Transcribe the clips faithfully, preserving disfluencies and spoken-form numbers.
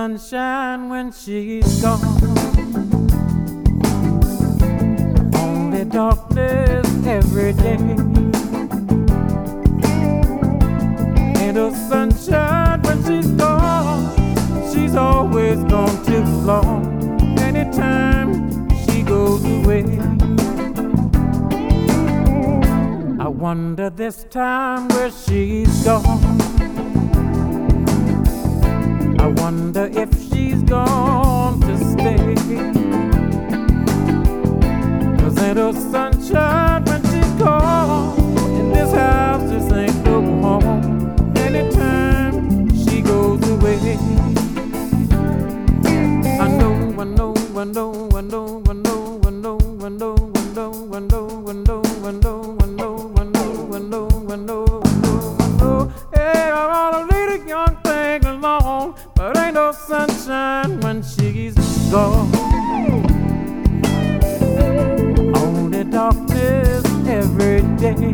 sunshine when she's gone. Only darkness every day. Ain't no sunshine when she's gone. She's always gone too long. Anytime she goes away, I wonder this time where she's gone. I wonder if she's gone to stay. 'Cause ain't no sunshine when she's gone. In this house just ain't no home. Anytime she goes away, I know, I know, I know, I know, I know, I know, I know, I know, I know, I know, I know, I know, I know, I know, I know, I know. Hey, I wanna lead a young thing along, but ain't no sunshine when she's gone. Only darkness every day.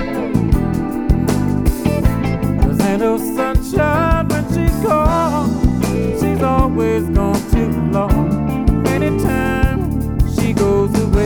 'Cause ain't no sunshine when she's gone. She's always gone too long. Anytime she goes away,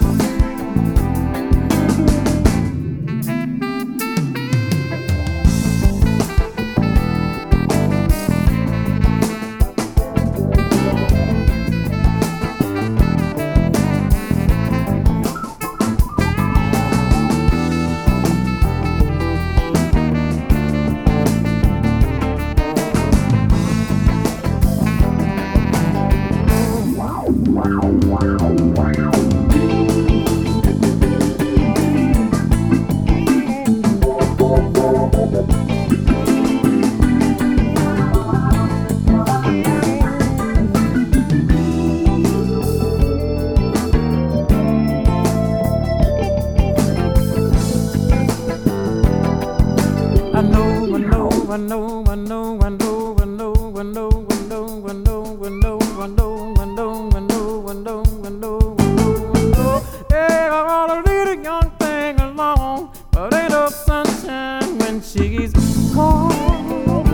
I know, I know, I know, I know, I know, I know, I know, I know, I know, I know, I know, I know, I know, I know, I know, I know. Hey, I wanna lead a young thing along, but ain't no sunshine when she's gone.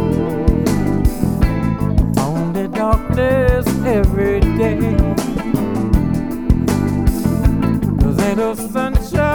Only darkness every day. 'Cause ain't no sunshine